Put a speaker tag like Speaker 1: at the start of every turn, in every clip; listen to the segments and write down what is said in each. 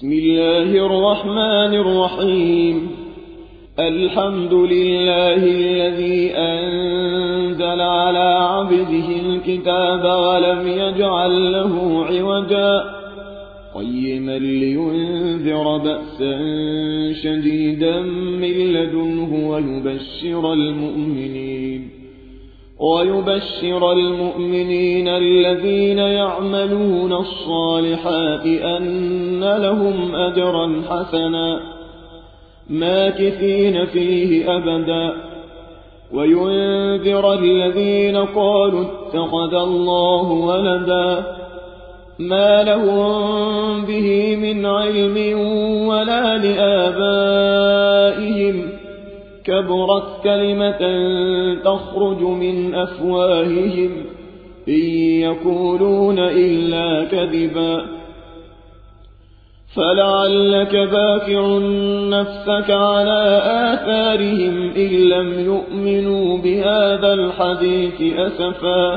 Speaker 1: بسم الله الرحمن الرحيم. الحمد لله الذي أنزل على عبده الكتاب ولم يجعل له عوجا قيما لينذر بأسا شديدا من لدنه ويبشر المؤمنين الذين يعملون الصالحات أن لهم أجرا حسنا ماكثين فيه أبدا وينذر الذين قالوا اتخذ الله ولدا ما لهم به من علم ولا لآبائهم كبرت كلمة تخرج من أفواههم إن يقولون إلا كذبا فلعلك باخع نفسك على آثارهم إن لم يؤمنوا بهذا الحديث أسفا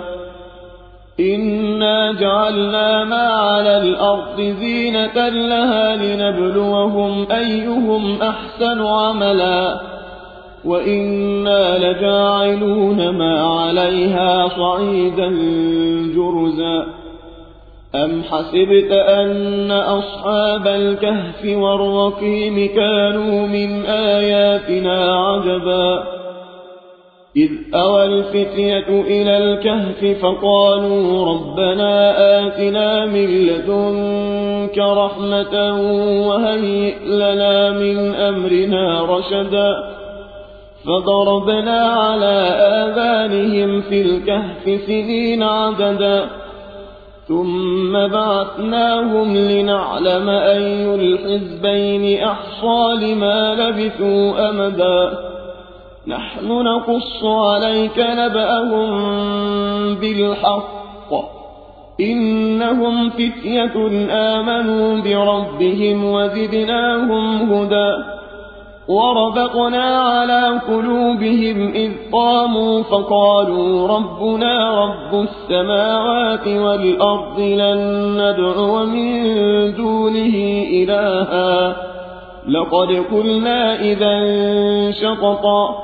Speaker 1: إنا جعلنا ما على الأرض زينة لها لنبلوهم أيهم أحسن عملا وإنا لجاعلون ما عليها صعيدا جرزا أم حسبت أن أصحاب الكهف والرقيم كانوا من آياتنا عجبا إذ أوى الفتية إلى الكهف فقالوا ربنا آتنا من لدنك رحمة وهيئ لنا من أمرنا رشدا فضربنا على آذانهم في الكهف سنين عددا ثم بعثناهم لنعلم أي الحزبين أحصى لما لبثوا أمدا نحن نقص عليك نبأهم بالحق إنهم فتية آمنوا بربهم وزدناهم هدى وربطنا على قلوبهم إذ قاموا فقالوا ربنا رب السماوات والأرض لن ندعو من دونه إلها لقد قلنا إذا شططا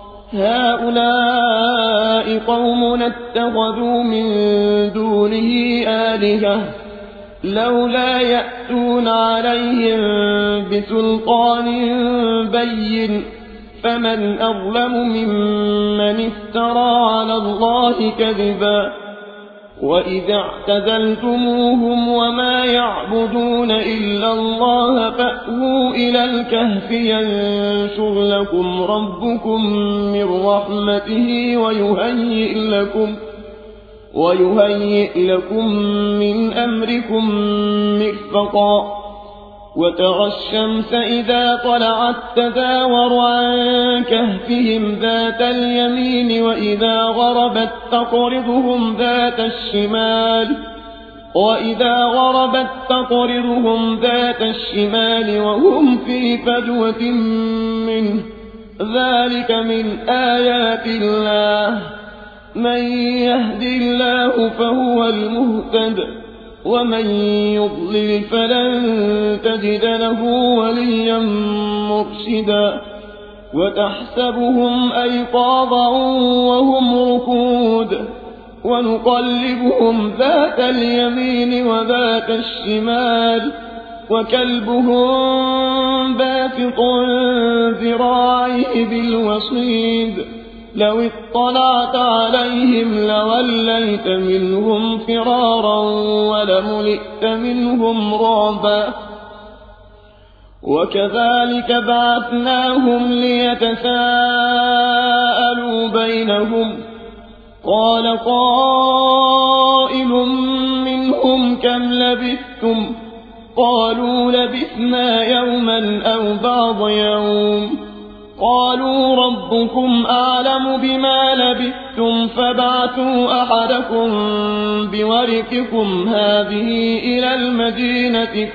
Speaker 1: هؤلاء قوم اتخذوا من دونه آلهة لولا يأتون عليهم بسلطان بين فمن أظلم ممن افترى على الله كذبا وإذا اعتزلتموهم وما يعبدون إلا الله فأووا إلى الكهف ينشر لكم ربكم من رحمته ويهيئ لكم من أمركم مرفقا وترى الشمس إذا طلعت تزاور عن كهفهم ذات اليمين وإذا غربت تقرضهم ذات الشمال وهم في فجوة منه ذلك من آيات الله من يهد الله فهو المهتد ومن يضلل فلن تجد له وليا مرشدا وتحسبهم أيقاظا وهم ركود ونقلبهم ذات اليمين وذات الشمال وكلبهم باسط ذراعيه بالوصيد لو اطلعت عليهم لوليت منهم فرارا ولملئت منهم رعبا وكذلك بعثناهم ليتساءلوا بينهم قال قائل منهم كم لبثتم قالوا لبثنا يوما أو بعض يوم قالوا ربكم أعلم بما لبثتم فابعثوا أحدكم بورقكم هذه إلى المدينة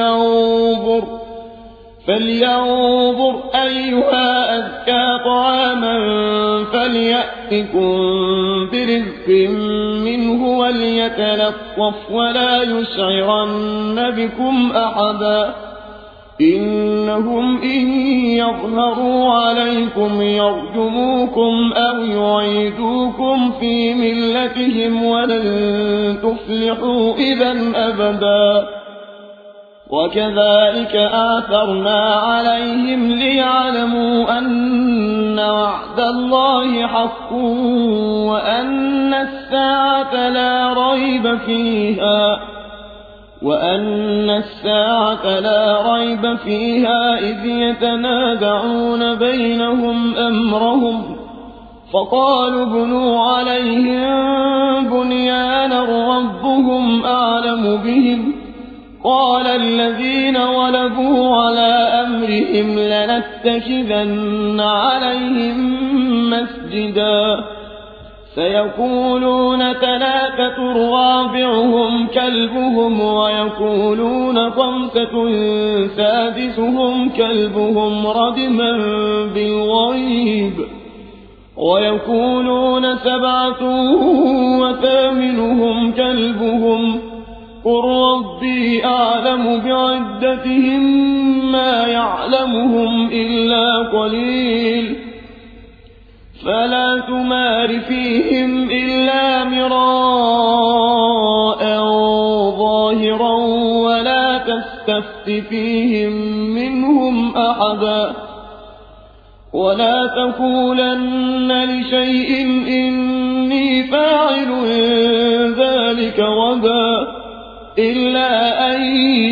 Speaker 1: فلينظر أيها أزكى طعاما فليأتكم برزق منه وليتلطف ولا يشعرن بكم أحدا إنهم إن يظهروا عليكم يرجموكم أو يعيدوكم في ملتهم ولن تفلحوا إذا أبدا وكذلك آثرنا عليهم ليعلموا أن وعد الله حق وأن الساعة لا ريب فيها إذ يتنازعون بينهم أمرهم فقالوا ابنوا عليهم بنيانا ربهم أعلم بهم قال الذين غلبوا على أمرهم لنتخذن عليهم مسجدا سيقولون 3 رابعهم كلبهم ويقولون 5 سادسهم كلبهم رجما بالغيب ويقولون 7 وثامنهم كلبهم قل ربي أعلم بعدتهم ما يعلمهم إلا قليل فلا تمار فيهم إلا مراء ظاهرا ولا تستفت فيهم منهم أحدا ولا تقولن لشيء إني فاعل ذلك غدا إلا أن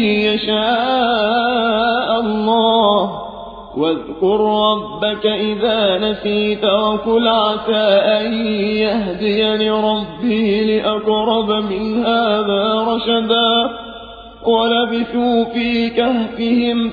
Speaker 1: يشاء الله واذكر ربك إذا نسيت وقل عسى أن يهديني ربي لأقرب من هذا رشدا ولبثوا في كهفهم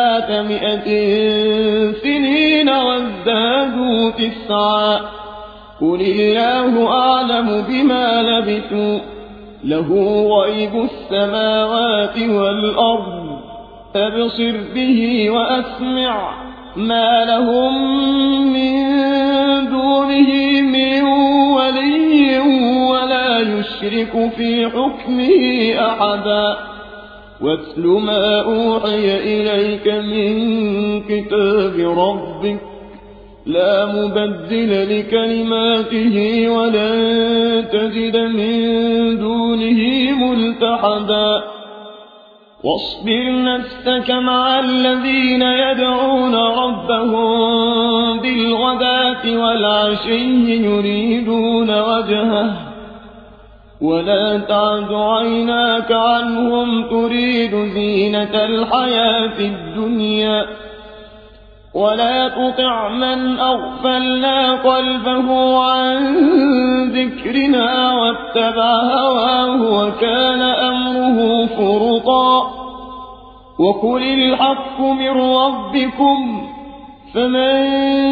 Speaker 1: 300 سنين وازدادوا 9 قل الله أعلم بما لبثوا له غيب السماوات والأرض أبصر به وأسمع ما لهم من دونه من ولي ولا يشرك في حكمه أحدا واتل ما أوحي إليك من كتاب ربك لا مبدل لكلماته ولن تجد من دونه ملتحدا واصبر نفسك مع الذين يدعون ربهم بالغداة والعشي يريدون وجهه ولا تعد عيناك عنهم تريد زينة الحياة الدنيا ولا تطع من أغفلنا قلبه عن ذكرنا واتبع هواه وكان أمره فرطا وقل الحق من ربكم فمن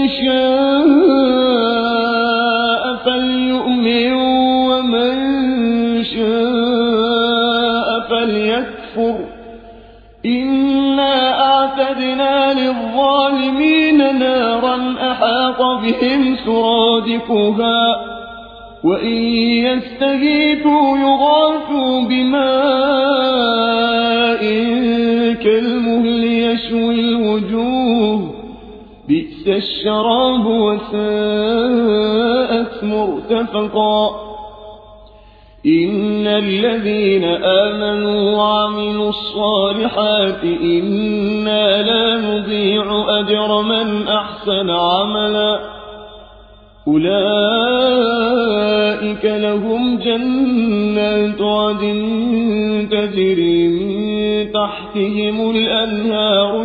Speaker 1: شاء فليؤمن ومن شاء فليكفر إنا أعتدنا للظالمين نارا أحاط بهم سرادقها وإن يستغيثوا يغاثوا بماء كالمهل يشوي الوجوه بئس الشراب وساءت مرتفقا إن الذين آمنوا وعملوا الصالحات إنا لا نضيع أجر من أحسن عملا أولئك لهم جنات عدن تجري من تحتهم الأنهار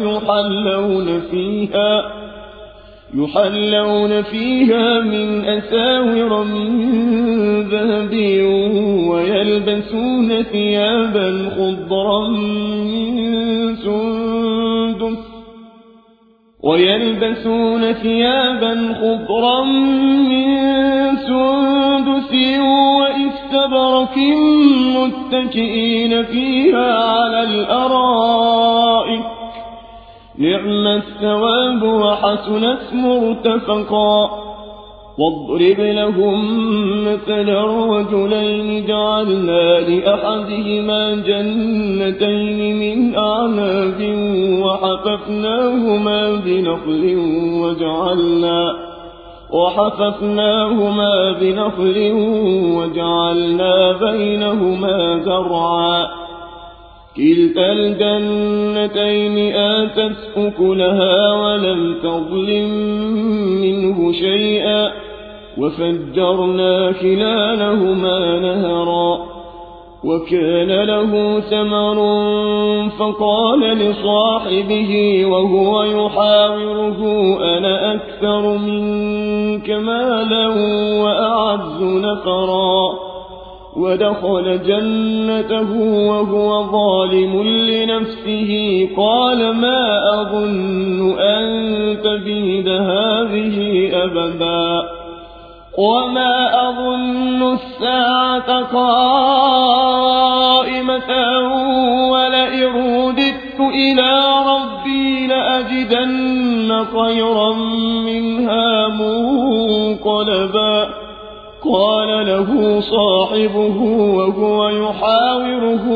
Speaker 1: يحلون فيها من أساور من ذهب ويلبسون ثيابا خضرا من سندس وإستبرق متكئين فيها على الأرائك نعم الثواب وحسنت مرتفقا واضرب لهم مثلا رجلين جعلنا لأحدهما جنتين من أعناب وحففناهما بنخل وجعلنا بينهما زرعا كلتا الجنتين آتت أكلها ولم تظلم منه شيئا وفجرنا خلالهما نهرا وكان له ثمر فقال لصاحبه وهو يحاوره أنا أكثر منك مالا وأعز نفرا ودخل جنته وهو ظالم لنفسه قال ما أظن أن تبيد هذه أبدا وما أظن الساعة قائمة ولئن رددت إلى ربي لأجدن خيرا منها منقلبا قال له صاحبه وهو يحاوره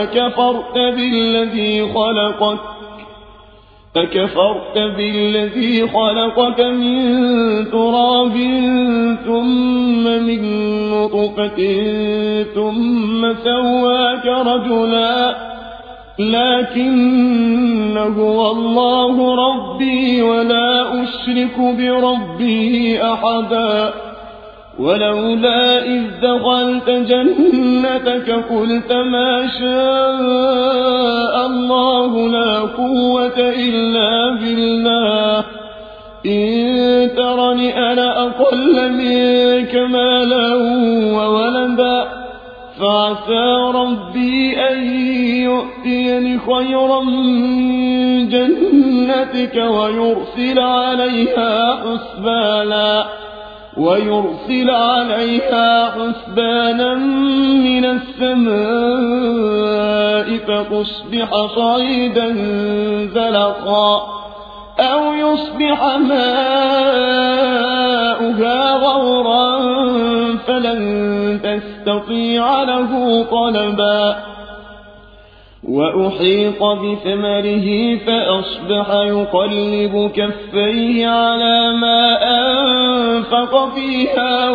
Speaker 1: أكفرت بالذي خلقك من تراب ثم من نطفة ثم سواك رجلا لكن هو الله ربي ولا أشرك بربي أحدا ولولا إذ دخلت جنتك قلت ما شاء الله لا قوة إلا بالله إن ترني أنا أقل منك مالا وولدا فعسى ربي أن يؤتيني خيرا من جنتك ويرسل عليها حسبانا من السماء فتصبح صعيدا زلقا أو يصبح ماؤها غورا فلن تستطيع له طلبا وأحيط بثمره فأصبح يقلب كفيه على ما أنفق فيها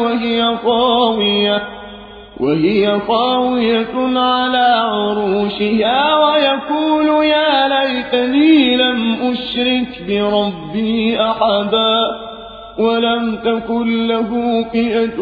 Speaker 1: وهي خاوية على عروشها ويقول يا ليتني لم أشرك بربي أحدا ولم تكن له فئة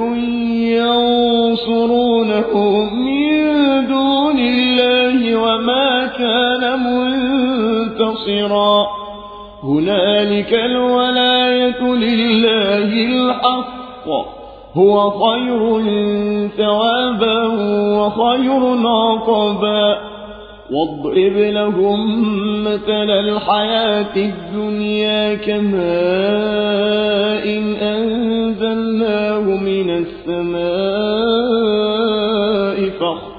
Speaker 1: ينصرونه من دون الله وما كان منتصرا هنالك الولاية لله الحق هو خير ثوابا وخير عقبا واضرب لهم مثل الحياة الدنيا كماء أنزلناه من السماء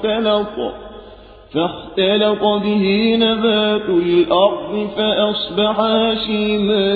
Speaker 1: فاختلط به نبات الأرض فأصبح هشيما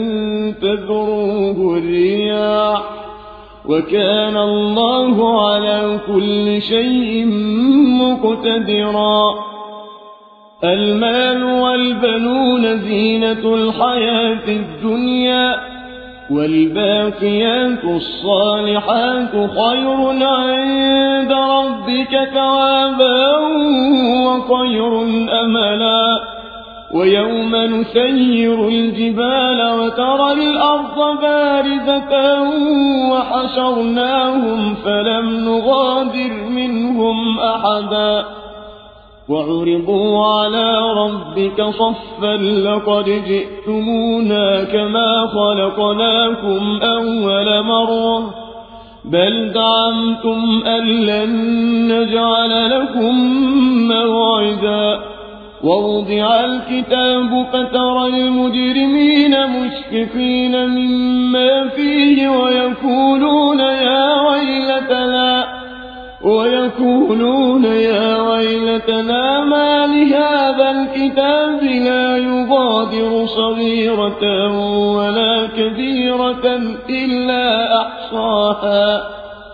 Speaker 1: تذروه الرياح وكان الله على كل شيء مقتدرا المال والبنون زينة الحياة الدنيا والباقيات الصالحات خير عند ربك ثوابا وخير أملا ويوم نسير الجبال وترى الأرض بارزة وحشرناهم فلم نغادر منهم أحدا وعرضوا على ربك صفا لقد جئتمونا كما خلقناكم أول مرة بل زعمتم أن لن نجعل لكم موعدا ووضع الكتاب فترى المجرمين مشفقين مما فيه ويقولون ويقولون يا ويلتنا ما لهذا الكتاب لا يغادر صغيرة ولا كبيرة إلا أحصاها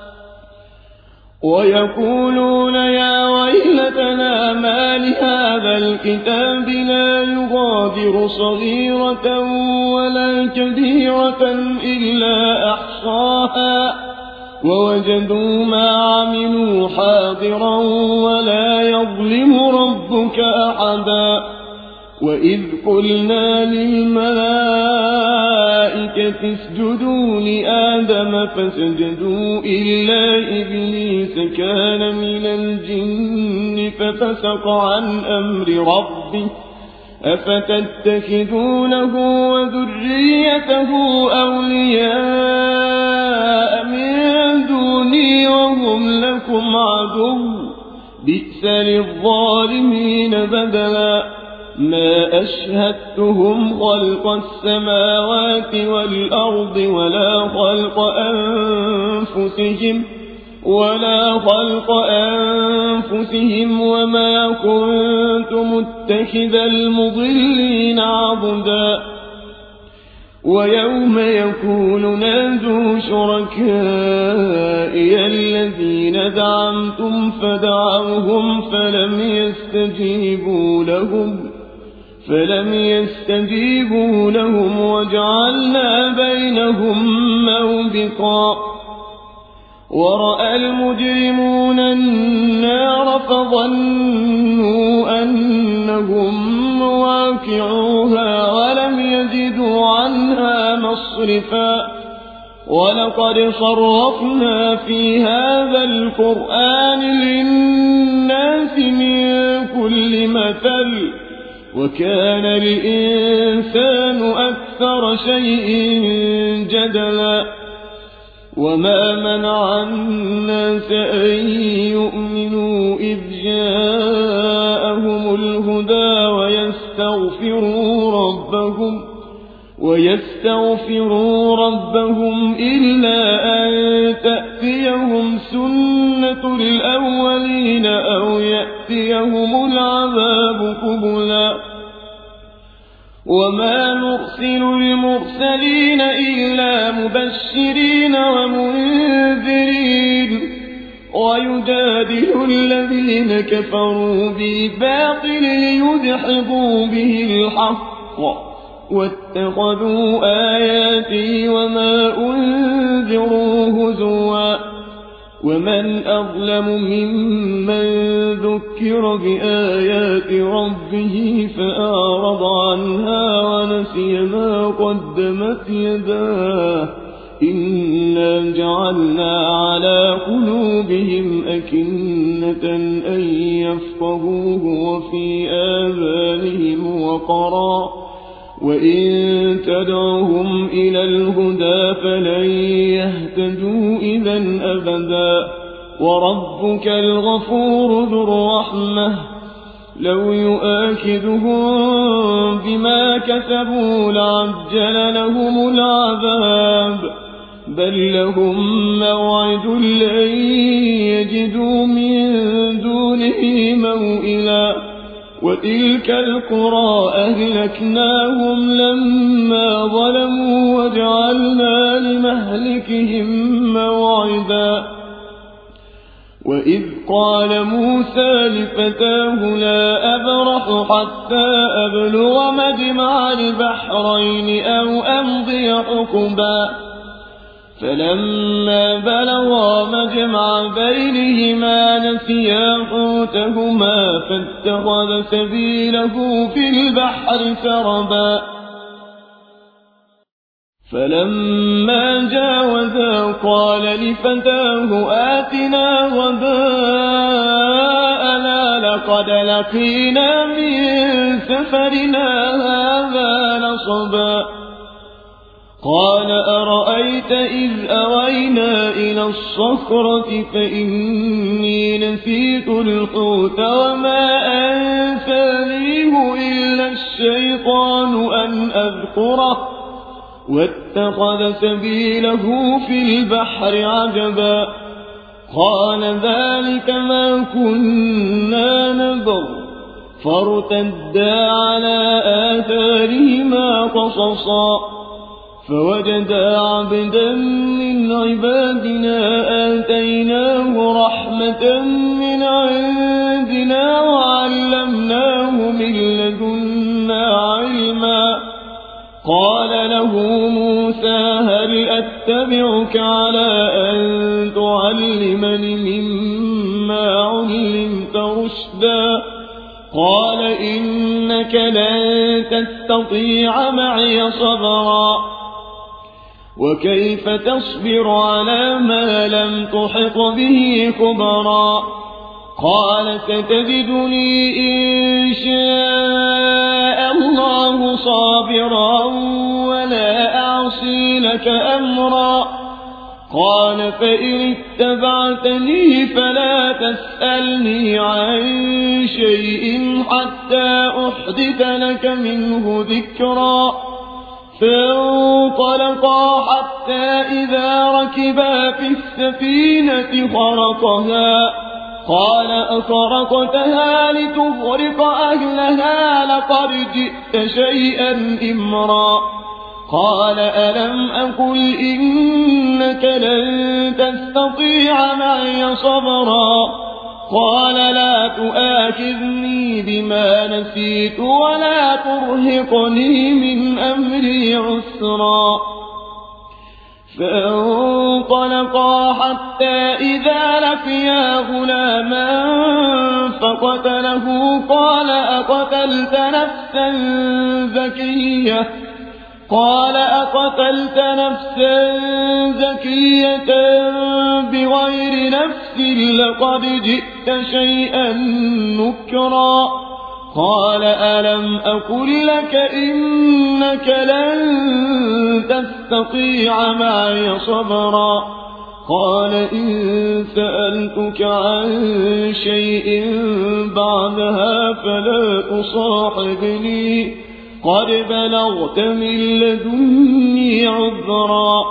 Speaker 1: ويقولون يا ويلتنا ما لهذا الكتاب لا يغادر صغيرة ولا كبيرة إلا أحصاها ووجدوا ما عملوا حاضرا ولا يظلم ربك أحدا وإذ قلنا للملائكة اسجدوا لآدم فسجدوا إلا إبليس كان من الجن ففسق عن أمر ربه أفتتخذونه وذريته أولياء من دوني وهم لكم عدو بئس للظالمين بدلا ما أشهدتهم خلق السماوات والأرض ولا خلق أنفسهم وما كنت متخذ المضلين عضدا ويوم يقول نادوا شركائي الذين زعمتم فدعوهم فلم يستجيبوا لهم وجعلنا بينهم موبقا ورأى المجرمون النار فظنوا أنهم مواقعوها ولم يجدوا عنها مصرفا ولقد صرفنا في هذا القرآن للناس من كل مثل وكان الإنسان أكثر شيء جدلا وما منع الناس أن يؤمنوا إذ جاءهم الهدى ويستغفروا ربهم إلا أن تأتيهم سنة الأولين أو يأتيهم العذاب قبلا وما نرسل المرسلين إلا مبشرين ومنذرين ويجادل الذين كفروا بالباطل ليدحضوا به الحق واتخذوا آياتي وما أنذروا هزوا ومن أظلم ممن ذكر بآيات ربه فأعرض عنها ونسي ما قدمت يداه إنا جعلنا على قلوبهم أكنة أن يفقهوه وفي آذانهم وقرا وإن تدعهم إلى الهدى فلن يهتدوا إذا أبدا وربك الغفور ذو الرحمة لو يؤاخذهم بما كسبوا لعجل لهم العذاب بل لهم موعد لن يجدوا من دونه موئلا وتلك القرى أهلكناهم لما ظلموا وجعلنا لمهلكهم موعدا وإذ قال موسى لفتاه لا أبرح حتى أبلغ مجمع البحرين أو أمضي حقبا فلما بلغا مجمع بينهما نسيا حوتهما فاتخذ سبيله في البحر سربا فلما جاوزا قال لفتاه آتنا غداءنا لقد لقينا من سفرنا هذا نصبا قال أرأيت إذ أوينا إلى الصخرة فإني نسيت الحوت وما أنسانيه إلا الشيطان أن أذكره واتخذ سبيله في البحر عجبا قال ذلك ما كنا نبغ فارتدا على آثارهما قصصا فوجدا عبدا من عبادنا آتيناه رحمة من عندنا وعلمناه من لدنا علما قال له موسى هل أتبعك على أن تعلمني مما علمت رشدا قال إنك لن تستطيع معي صبرا وكيف تصبر على ما لم تحط به خبرا قال ستجدني إن شاء الله صابرا ولا أعصي لك أمرا قال فإن اتبعتني فلا تسألني عن شيء حتى أحدث لك منه ذكرا فانطلقا حتى إذا ركبا في السفينة خرقها قال أخرقتها لتغرق أهلها لقد جئت شيئا إمرا قال ألم أقل إنك لن تستطيع معي صبرا قال لا تؤاخذني بما نسيت ولا ترهقني من أمري عسرا فانطلقا حتى إذا لقيا غلاما فقتله قال أقتلت نفسا زكية بغير نفس لقد جئت شيئا نكرا قال ألم أقل لك إنك لن تستطيع معي صبرا قال إن سألتك عن شيء بعدها فلا تصاحبني قد بلغت من لدني عذرا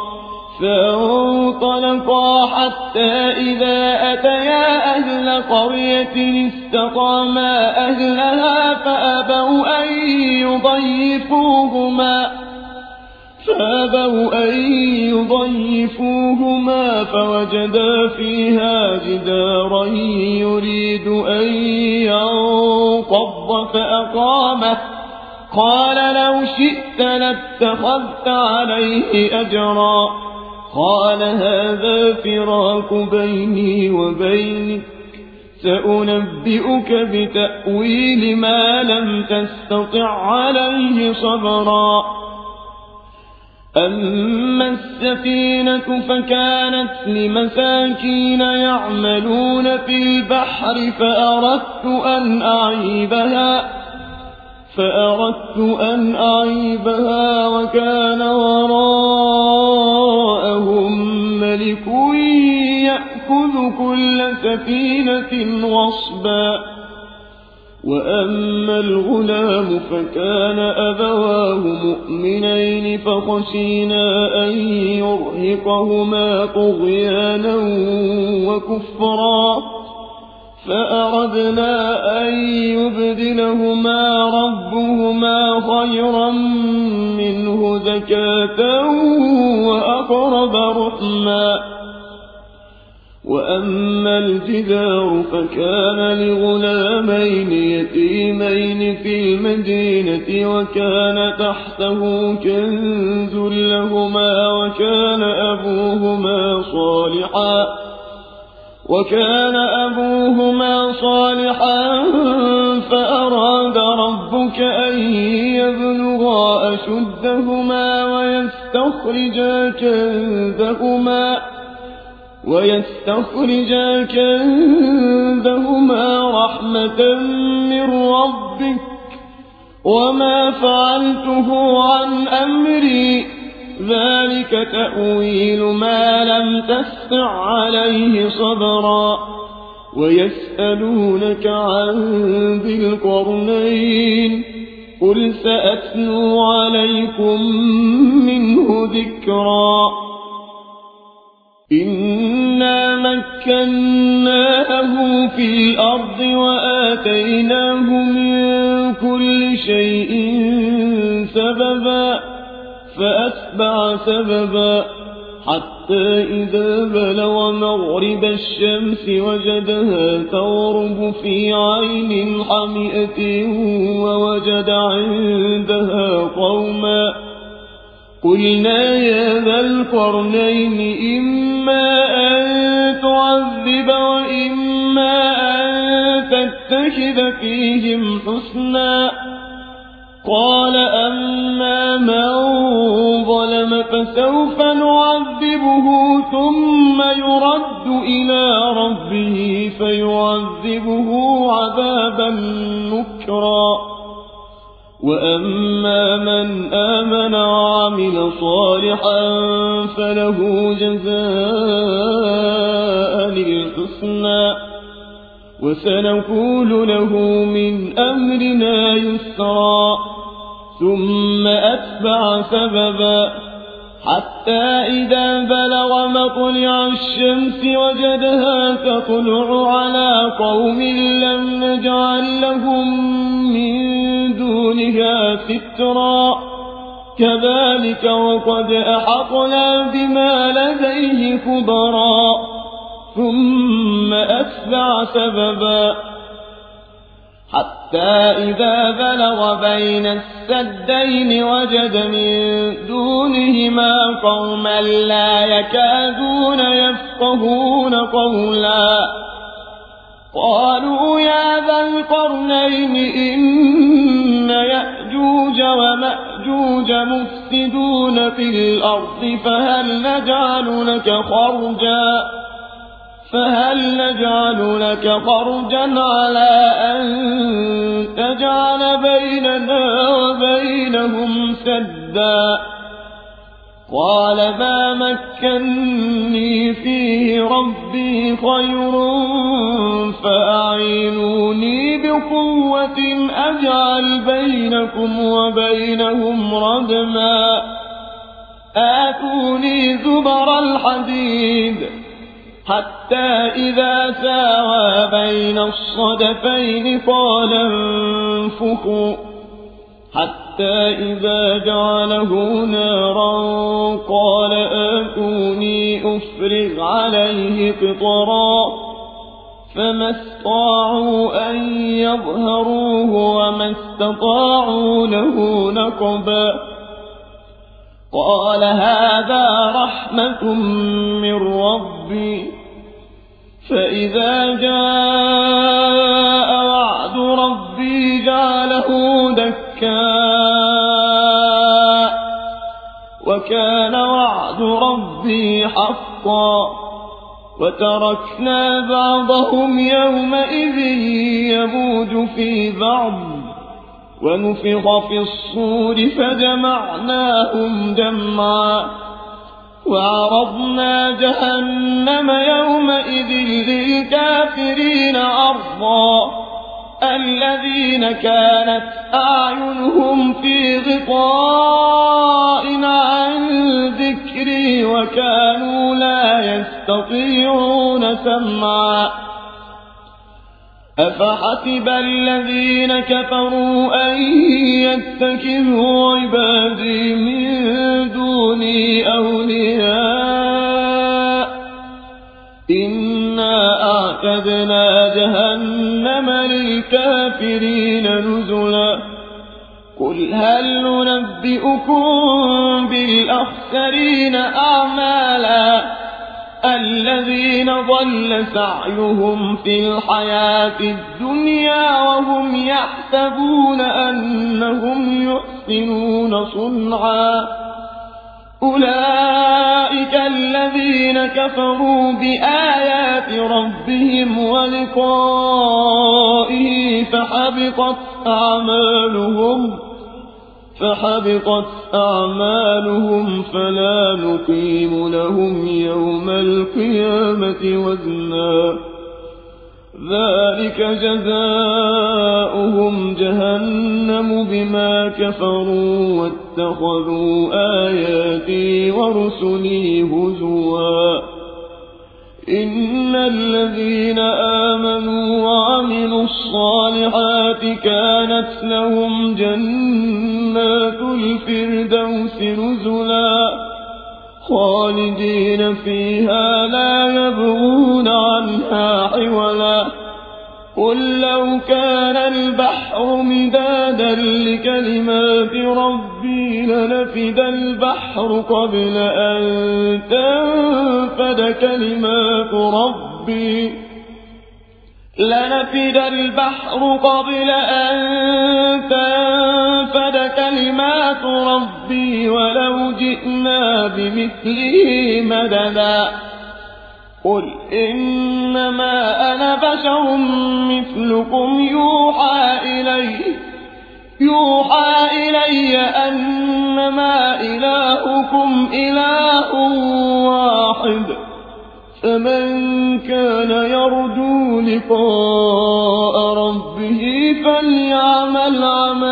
Speaker 1: فانطلقا حتى إذا أتيا أهل قرية استقاما أهلها فأبوا أن يضيفوهما فوجدا فيها جدارا يريد أن ينقض فأقامه قال لو شئت لاتخذت عليه أجرا قال هذا فراق بيني وبينك سأنبئك بتأويل ما لم تستطع عليه صبرا أما السفينة فكانت لمساكين يعملون في البحر فأردت أن أعيبها وكان وراءهم ملك يأخذ كل سفينة غصبا وأما الغلام فكان أبواه مؤمنين فخشينا أن يرهقهما طغيانا وكفرا فأردنا أن يبدلهما ربهما خيرا منه زكاة وأقرب رحما وأما الجدار فكان لغلامين يتيمين في المدينة وكان تحته كنز لهما وكان أبوهما صالحا فأراد ربك أن يبلغا أشدهما ويستخرجا كنزهما رحمة من ربك وما فعلته عن أمري ذلك تأويل ما لم تستع عليه صبرا ويسألونك عن ذي القرنين قل سأتلو عليكم منه ذكرا إنا مكناه في الأرض وآتيناه من كل شيء سببا فأتبع سببا حتى إذا بلغ مغرب الشمس وجدها تغرب في عين حمئة ووجد عندها قوما قلنا يا ذا القرنين إما أن تعذب وإما أن تتخذ فيهم حسنا قال أما من ظلم فسوف نعذبه ثم يرد إلى ربه فيعذبه عذابا نكرا وأما من آمن وعمل صالحا فله جزاء الحسنى وسنقول له من أمرنا يسرا ثم أتبع سببا حتى إذا بلغ مطلع الشمس وجدها تطلع على قوم لم نجعل لهم من دونها سترا كذلك وقد أحطنا بما لديه خبرا ثم أتبع سببا حتى إذا بلغ بين السدين وجد من دونهما قوما لا يكادون يفقهون قولا قالوا يا ذا القرنين إن يأجوج ومأجوج مفسدون في الأرض فهل نجعل لك خرجا على أن تجعل بيننا وبينهم سدا قال ما مكني فيه ربي خير فأعينوني بقوة أجعل بينكم وبينهم ردما آتوني زبر الحديد حتى إذا ساوى بين الصدفين قال انفخوا حتى إذا جعله نارا قال آتوني أفرغ عليه قطرا فما استطاعوا أن يظهروه وما استطاعوا له نقبا قال هذا رحمة من ربي فإذا جاء وعد ربي جعله دكاء وكان وعد ربي حقا وتركنا بعضهم يومئذ يموج في بعض ونفخ في الصور فجمعناهم جمعا وعرضنا جهنم يومئذ للكافرين عرضا الذين كانت أعينهم في غطاء عن ذكري وكانوا لا يستطيعون سمعا أفحسب الذين كفروا أن يتخذوا عبادي من دوني أولياء إنا أعتدنا جهنم للكافرين نزلا قل هل ننبئكم بالأخسرين أعمالا الذين ضل سعيهم في الحياة الدنيا وهم يحسبون أنهم يحسنون صنعا أولئك الذين كفروا بآيات ربهم ولقائه فحبطت أعمالهم فلا نقيم لهم يوم القيامة وزنا ذلك جزاؤهم جهنم بما كفروا واتخذوا آياتي ورسلي هزوا إن الذين آمنوا وعملوا الصالحات كانت لهم جنات الفردوس نزلا خالدين فيها لا يبغون عنها حولا قل لو كان البحر مدادا لكلمات ربي لنفد البحر قبل أن تنفد كلمات ربي ولو جئنا بمثله مددا قل إنما أنا بشر مثلكم يوحى إلي أنما إلهكم إله واحد فمن كان يرجو لقاء ربه فليعمل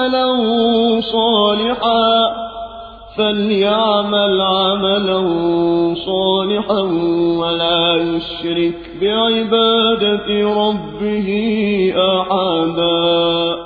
Speaker 1: عملا صالحا ولا يشرك بعبادة ربه أحدا.